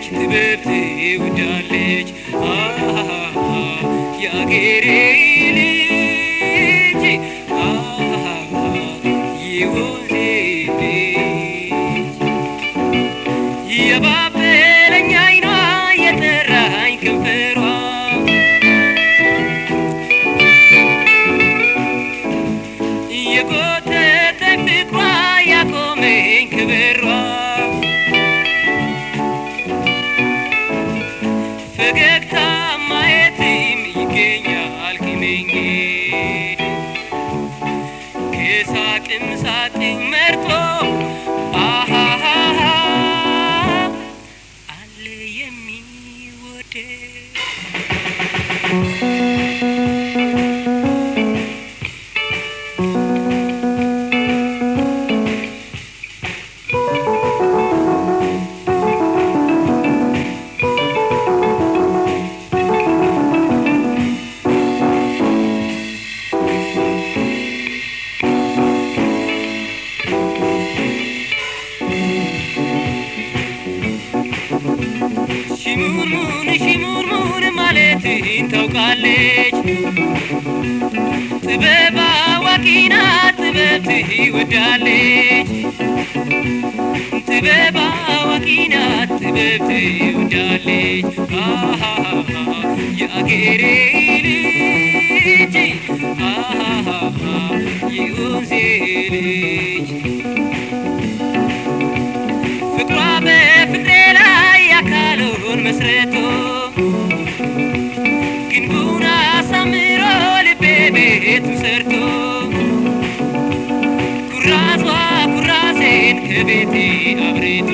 ጥበብ ትወዳለች የአገሬ ልጅ የወንዜ ልጅ የባበለኝ አይኗ የጠራኝ ከንፈሯ የጎተተኝ ፍቅሯ ያቆመኝ ከበሯ ፈገግታ ማየትም ይገኛል ከመንገድ ከሳቅም ሳቅኝ መርጦ አለ የሚወደድ ሽሙርሙር ማለትህን ታውቃለች ጥበብ አዋቂ ናት ጥበብ ትወዳለች ጥበብ አዋቂ ናት ጥበብ ትወዳለች የአገሬ ልጅ የወንዜ ልጅ ፍቅሯ በፍቅሬ ላይ አካሉን መስረቶ ግንቡን አሳምሮ ልቤ ቤቱን ሰርቶ ኩራዟ ኩራሴን ከቤቴ አብሬቶ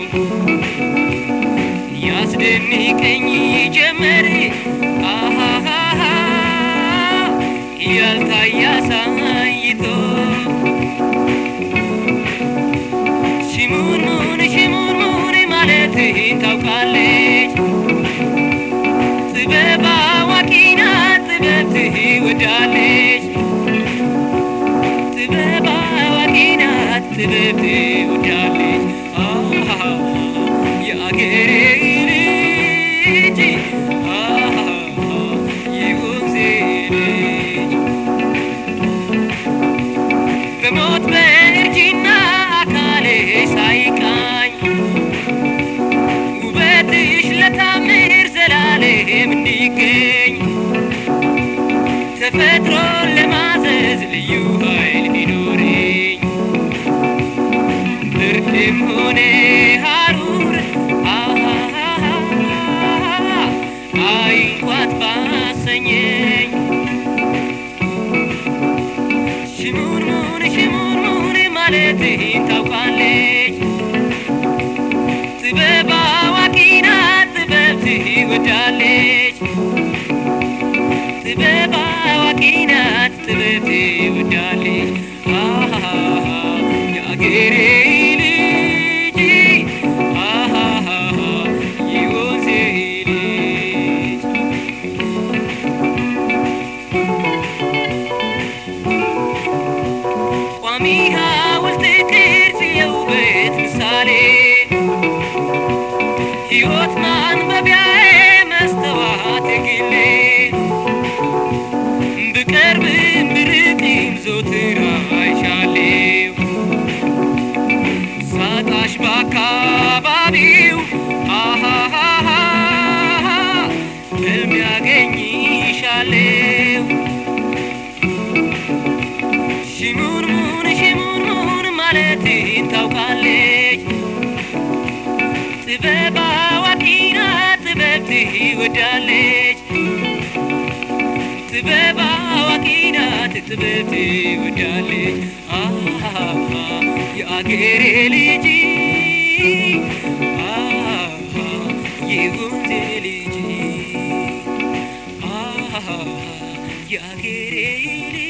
ያስደንቀኝ ጀመር ያልታየ አሳይቶ ሽሙርሙር ማለትህን ታውቃለች ጥበብ አዋቂ ናት ጥበብ ትወዳለች ጥበብ አዋቂ ናት ጥበብ ትወዳለች የአገሬ ልጅ የወንዜ ልጅ በሞት በእርጅና አካሌ ሳይቃኝ ውበትሽ ለታምር ዘላለም እንዲገኝ ተፈጥሮን ለማዘዝ ልዩ ኃይል ቢኖረኝ ብርድም ሆነ ሐሩር አይንኳት ባሰኘኝ ሽሙርሙር ማለትህን ታውቃለች ጥበብ አዋቂ ናት ጥበብ ትወዳለች ጥበብ አዋቂ ናት ጥበብ ትወዳለች የአገሬ ልጅ የወንዜ ልጅ ቋሚ ሐውልት ቅርጽ የውበት ምሳሌ ሕይወት ማንበቢያዬ መስተዋት ግሌ ብቀርብም ብርቅም ዘወትር አይሻለሁ ሳጣሽ በአካባቢው ሕልም ያገኝሻለሁ ሽሙርሙር ማለትህን ታውቃለች ጥበብ አዋቂ ናት ጥበብ ትወዳለች ጥበብ አዋቂ ናት ጥበብ ትወዳለች የአገሬ ልጅ የወንዜ ልጅ የአገሬ ልጅ